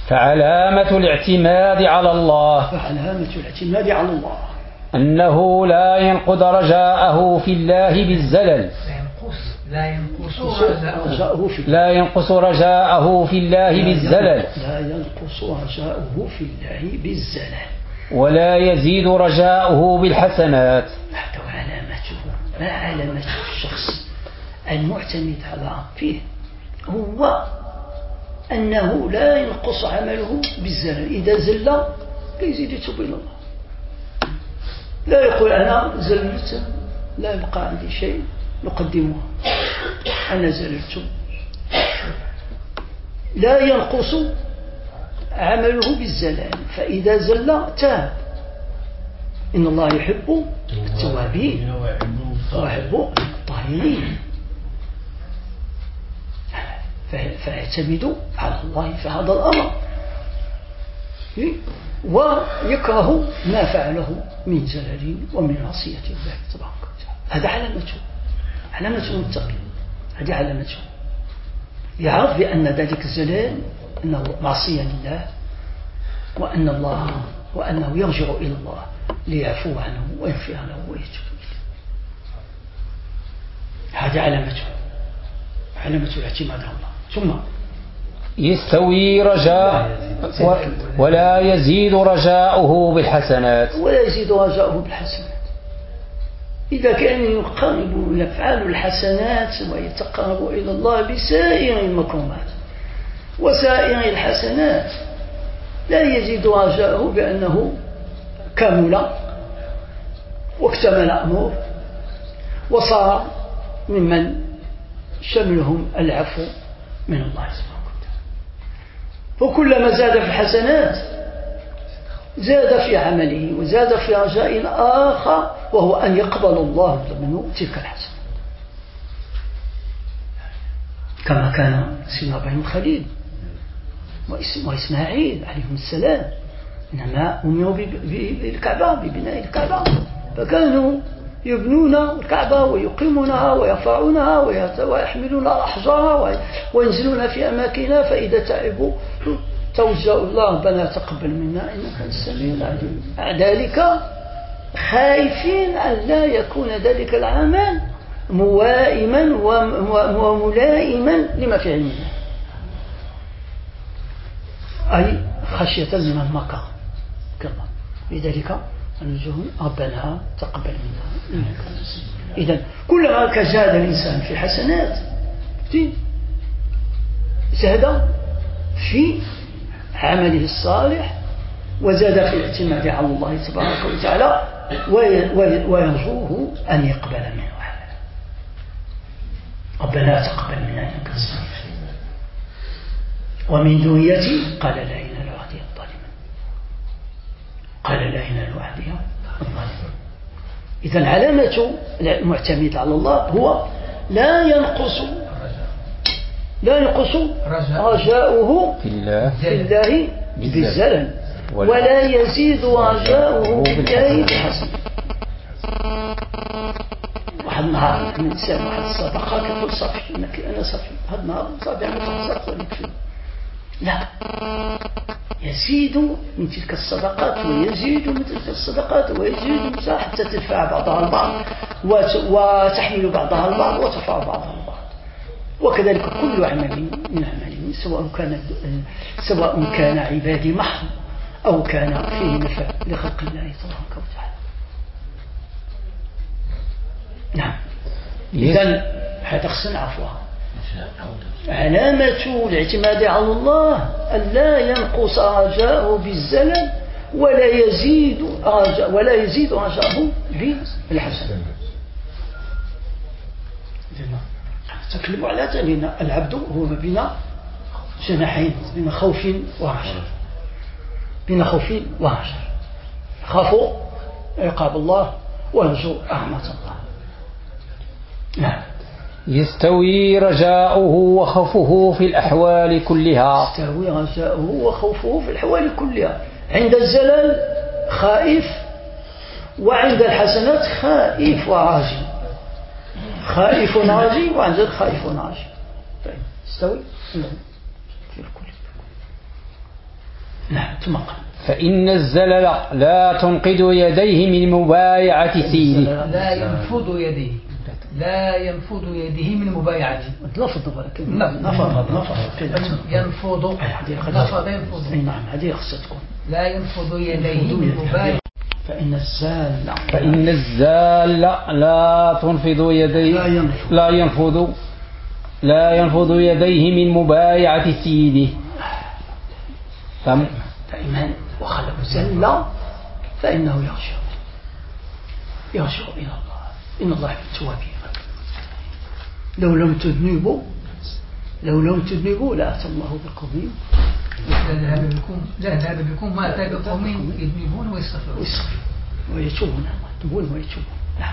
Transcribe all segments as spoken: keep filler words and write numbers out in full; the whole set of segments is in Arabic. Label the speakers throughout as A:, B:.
A: فعلامة الاعتماد على الله
B: فعلامة الاعتماد على الله
A: أنه لا ينقض رجاءه في الله بالزلل
C: لا ينقص رجاءه في
A: لا ينقص رجاءه في الله بالزلل
B: لا ينقص رجاءه في الله بالزلل
A: ولا يزيد رجاؤه بالحسنات.
B: هذا علامته. ما علامة الشخص المعتمد على فيه هو أنه لا ينقص عمله بالزلل. إذا زل لا يزيد يتوب إلى الله، لا يقول أنا زلت لا يبقى عندي شيء نقدمه، أنا زلت. لا ينقص عمله بالزلال، فإذا زل تاب. إن الله يحب التوابين ويحب الطاهرين، فيعتمد على الله في هذا الأمر ويكره ما فعله من زلل ومن معصية الله تبارك وتعالى. هذا علامته، علامته المتقي. هذه علامته، يعرف بأن ذلك الزلال أنه معصية لله، وأن الله وأنه يرجع إلى الله ليعفو عنه ويغفر له ويتوب إليه. هذه علامته، علامة الاعتماد على الله. ثم
A: يستوي رجاء ولا يزيد رجاؤه بالحسنات
B: ولا يزيد رجاؤه بالحسنات. إذا كان يقرب يفعل الحسنات ويتقرب إلى الله بسائر المكرمات وسائر الحسنات، لا يزيد رجاؤه بأنه كامل واكتمل أمره وصار ممن شملهم العفو من الله سبحانه وتعالى. وكلما زاد في الحسنات زاد في عمله وزاد في رجاء آخر، وهو أن يقبل الله منه تلك الحسنات، كما كان سيدنا إبراهيم الخليل وإسماعيل عليهم السلام، إنما أمروا بالكعبة ببناء الكعبة، فكانوا يبنون الكعبة ويقيمونها ويرفعونها ويحملون الأحجار وينزلون في أماكنها، فإذا تعبوا توجهوا الله ربنا تقبل منا إنك أنت السميع العليم. ذلك خايفين أن لا يكون ذلك العمل موائما وملائما لما في علم الله، أي خشية من المكر كما لذلك نجوه ربنا تقبل منا. إذن كلما كزاد الإنسان في حسنات زاد في عمله الصالح وزاد في الاعتماد على الله تبارك وتعالى ويرجوه أن يقبل منه عمله. ربنا تقبل منا إنك أنت السميع العليم ومن ذريتي قال لا ينال عهدي الظالمين، قال لا ينال عهدي الظالمين. إذن علامة المعتمد على الله هو لا ينقص لا ينقص رجاؤه في الله, في الله بالزلل ولا يزيد رجاؤه بالله بالحسن. واحد النهار الإنسان واحد الصدقة كيقول صافي أنا صافي هذا النهار صافي أنا تحصلت ونكفي، لا، يزيد من تلك الصدقات ويزيد من تلك الصدقات ويزيد حتى تدفع بعضها البعض وتحمل بعضها البعض وترفع بعضها البعض. وكذلك كل عمل من عمله سواء كان سواء كان عبادي محض أو كان فيه نفع لخلق الله تبارك وتعالى. نعم. إذن هذا خصنا نعرفها. علامة الاعتماد على الله أن لا ينقص رجاءه بالزلل ولا يزيد رجاء ولا يزيد رجاءه بالحسن. تكلموا على ذلك. العبد هو ما بين جناحين، بين خوف ورجاء، بين خوف ورجاء، خاف عقاب الله ويرجو رحمة الله. نعم.
A: يستوي رجاؤه وخوفه في الأحوال كلها.
B: يستوي رجاؤه وخوفه في الأحوال كلها. عند الزلل خائف، وعند الحسنات خائف وراجي. خائف راجي وعند خائف راجي. طيب يستوي في الكل. نعم تمقن.
A: فإن الزلل لا تنقذ يديه من مبايعة سيده.
C: لا ينفض يديه لا ينفض يديه من مبايعته.
B: لفظ ولكن نفض نفض
C: ينفض نفض ينفض.
B: نعم هذه خصها تكون
C: لا ينفض يديه من مبايعته.
B: فإن الزال
A: فإن الزال لا تنفض يديه
B: لا ينفض
A: لا ينفض لا ينفض يديه من مبايعة سيده. فم
B: دائما وخلق زل فإنه يرجع يرجع إلى الله. إن الله يحب التوابين. لو لم تذنبوا لو لم تذنبوا لأتى الله بقوم
C: لا ذهب بكم لا ذهب بكم ما أتى بقوم يذنبون ويستغفرون
B: ويتوبون يتوبون ويتوبون. نعم.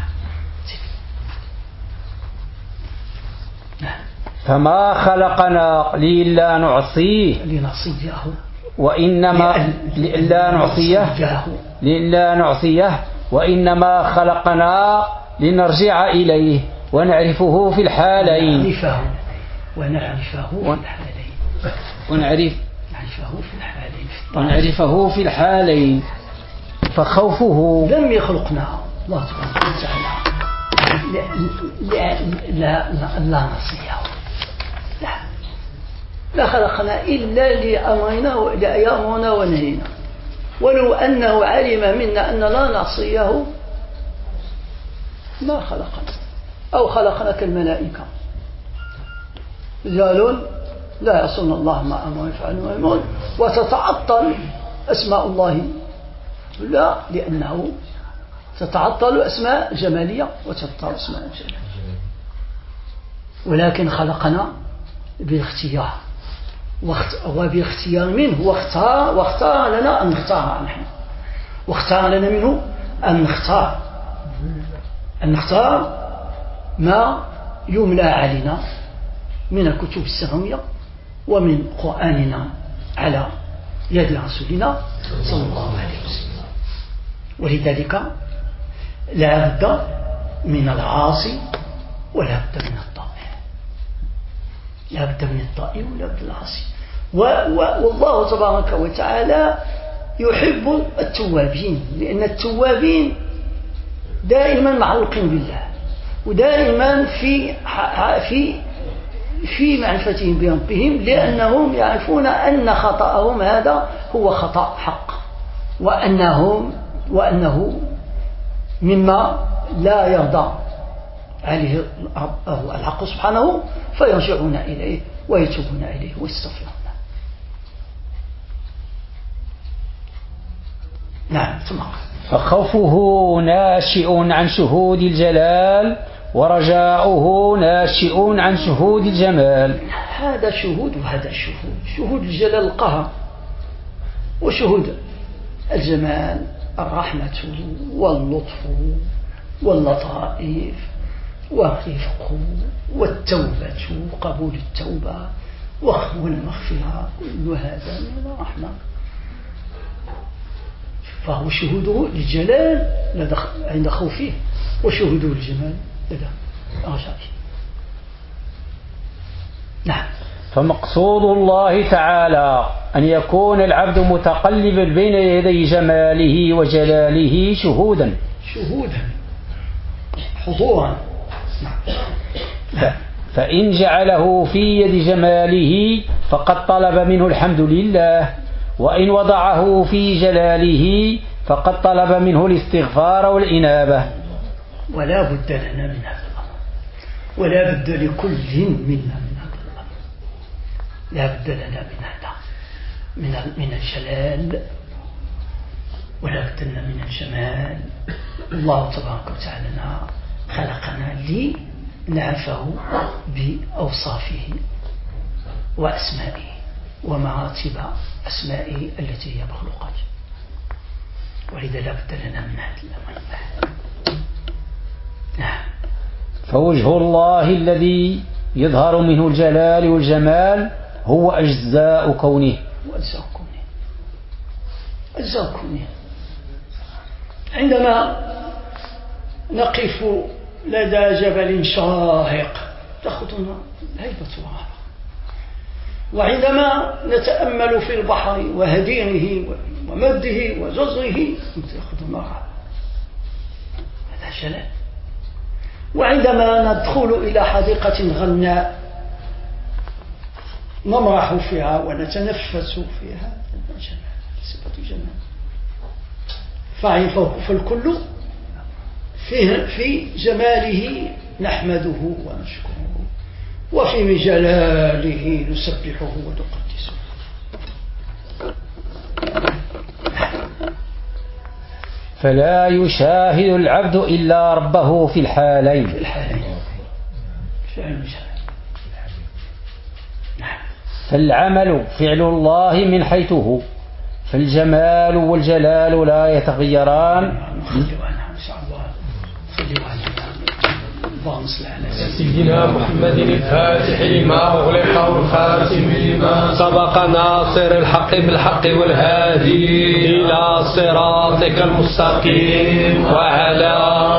A: فما خلقنا لإلا نعصيه
B: لنعصيه
A: وإنما لإلا نعصيه لإلا نعصيه وإنما خلقنا لنرجع إليه ونعرفه في الحالين
B: ونعرفه ونعرفه في الحالين
A: ونعرف
B: نعرفه في الحالين
A: ونعرفه في الحالين. فخوفه
B: لم يخلقنا الله سبحانه وتعالى لا لا لا نصيه. لا لا خلقنا إلا لأمرنا لأيامنا ونهينا. ولو أنه علم منا أن لا نعصيه ما خلقنا أو خلقنا كالملائكة رجال لا يعصون الله ما أمر يفعلون ما يؤمرون وتتعطل أسماء الله. لا لأنه تتعطل أسماء جمالية وتتعطل أسماء جمالية. ولكن خلقنا بالاختيار وباختيار منه واختار واختار لنا أن نختار نحن واختار لنا منه أن نختار أن نختار ما يملى علينا من الكتب السماوية ومن قرآننا على يد رسولنا صلى الله عليه وسلم. ولذلك لا بد من العاصي ولا بد من الطائع. لا بد من الطائع ولا بد من العاصي. والله تبارك وتعالى يحب التوابين لأن التوابين دائما معلقين بالله ودائما في في في معرفتهم بربهم لأنهم يعرفون أن خطأهم هذا هو خطأ حق وأنهم وأنه مما لا يرضى عليه الحق سبحانه فيرجعون إليه ويتوبون إليه ويستغفرون. نعم ثم
A: فخوفه ناشئ عن شهود الجلال ورجاؤه ناشئ عن شهود الجمال.
B: هذا شهود وهذا شهود. شهود الجلال القهر وشهود الجمال الرحمة واللطف واللطائف والرفق والتوبة وقبول التوبة والمغفرة كل هذا من الرحمة. فهو شهوده للجلال عند خوفه وشهوده للجمال لدى رجائه. نعم.
A: فمقصود الله تعالى أن يكون العبد متقلبا بين يدي جماله وجلاله شهودا
B: شهودا حضورا.
A: فإن جعله في يد جماله فقد طلب منه الحمد لله وإن وضعه في جلاله فقد طلب منه الاستغفار والإنابة.
B: ولا بد لنا من هذا الأمر ولا بد لكل منا من هذا الأمر. لا بد لنا من هذا من من الجلال ولا بد لنا من الجمال. الله تبارك وتعالى خلقنا لنعرفه بأوصافه وأسمائه ومراتب أسمائه التي هي مخلوقات. ولذا لا بد لنا من هذا الأمر. نعم.
A: فوجه الله الذي يظهر منه الجلال والجمال هو أجزاء كونه
B: وأجزاء كونه أجزاء كونه. عندما نقف لدى جبل شاهق تأخذنا هيبة وعظمة وعندما نتأمل في البحر وهديره ومده وجزره نأخذ مرة، هذا جلال. وعندما ندخل إلى حديقة غناء نمرح فيها ونتنفس فيها، هذا جمال، صفة جمال. فالكل فيه في جماله نحمده ونشكره، وفي جلاله نسبحه ونقدسه.
A: فلا يشاهد العبد إلا ربه في الحالين.
B: في الحالين فعل مشاهد.
A: فالعمل فعل الله من حيث هو، فالجمال والجلال لا يتغيران.
D: سيدنا محمد الفاتح لما أغلق والخاتم لما سبق ناصر الحق بالحق والهادي إلى صراطك المستقيم وعلى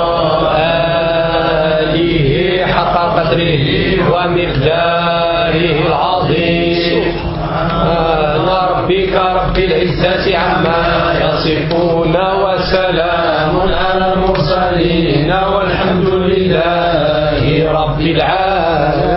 D: آله حق قدره ومقداره العظيم. سبحان ربك رب العزة عما يصفون وسلام على المرسلين والحمد لله رب العالمين.